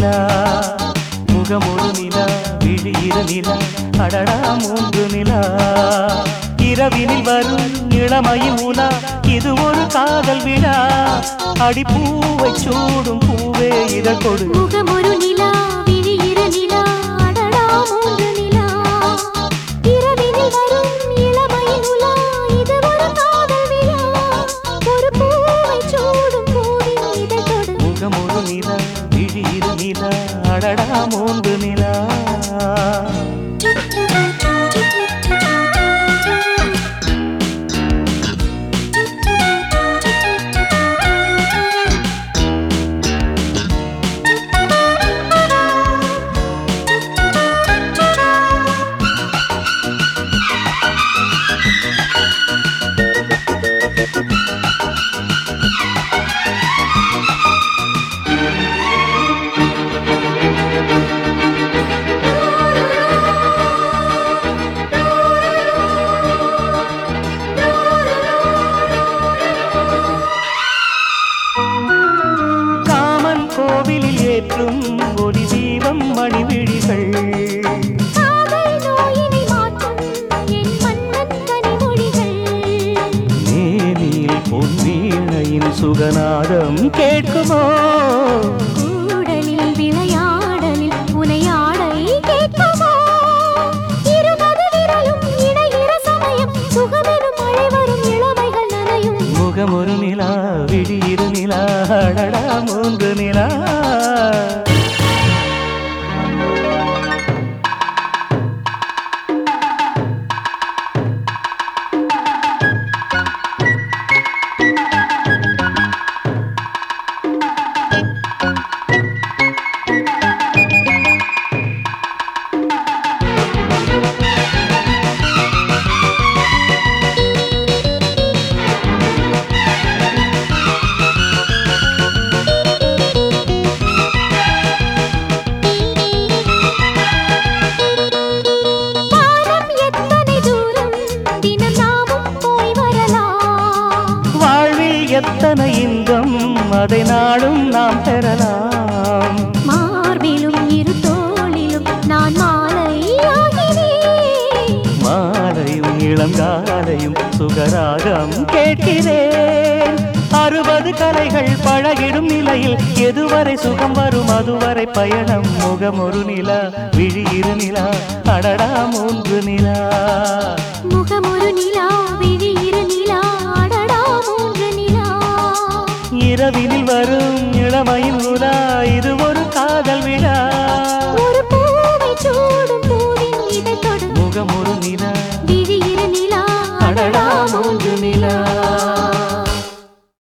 நிலா முகமொரு நிலா விழி இரு நிலா அடடா மூன்று நிலா இரவினில் வரும் இளமையின் உலா இது ஒரு காதல் விழா அடிப்பூவை சூடும் பூவே இதழ் கொடு முகமொரு நிலா விழி இரு நிலா அடடா மூன்று நிலா இரவினில் வரும் இளமையின் உலா இது ஒரு காதல் விழா ஒரு பூவை சூடும் பூவின் இதழ் கொடு முகமொரு நிலா விழி இரு நிலா அடடா மூன்று நிலா கோவிலில் ஏற்றும் ஒளி தீபம் மணிவிழிகள் காதல் நோயினை மாற்றும் என் மன்னன் கனிமொழிகள் மேனில் பொன்வீணையின் சுகநாதம் கேட்குமோ கூடலில் விளையாடலில் உனையாடை கேட்குமோ இருபது விரலும் இணைகிற சமயம் சுகமெனும் மழை வரும் இளமைகள் நனையும் முகமொரு நிலா விழி இரு நிலா அடடா மூன்று நிலா எத்தனை இன்பம் அதை நாடும் நாம் பெறலாம் மார்பிலும் இரு தோளிலும் நான் மாலையாகிறேன் மாலையும் இளங்காலையும் சுகராகம் கேட்கிறேன் 60 கலைகள் பழகிடும் நிலையில் எதுவரை சுகம் வரும் அதுவரை பயணம் முகமொரு நிலா விழி இரு நிலா அடடா மூன்று நிலா முகமொரு நிலா விழி இரு நிலா அடடா மூன்று நிலா இரவினில் வரும் இளமையின்